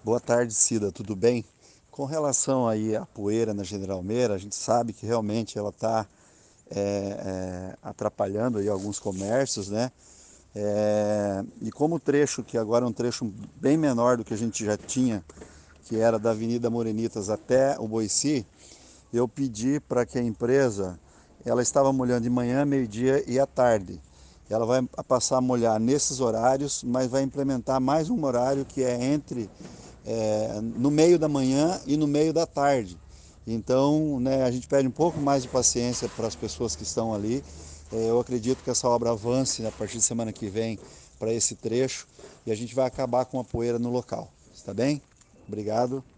Boa tarde, Cida, tudo bem? Com relação aí à poeira na General Meira, a gente sabe que realmente ela está atrapalhando aí alguns comércios, né? E como o trecho, que agora é um trecho bem menor do que a gente já tinha, que era da Avenida Morenitas até o Boici, eu pedi para que a empresa, ela estava molhando de manhã, meio-dia e à tarde. Ela vai passar a molhar nesses horários, mas vai implementar mais um horário que é no meio da manhã e no meio da tarde. Então, né, a gente pede um pouco mais de paciência para as pessoas que estão ali. Eu acredito que essa obra avance, né, a partir de semana que vem para esse trecho e a gente vai acabar com a poeira no local. Está bem? Obrigado.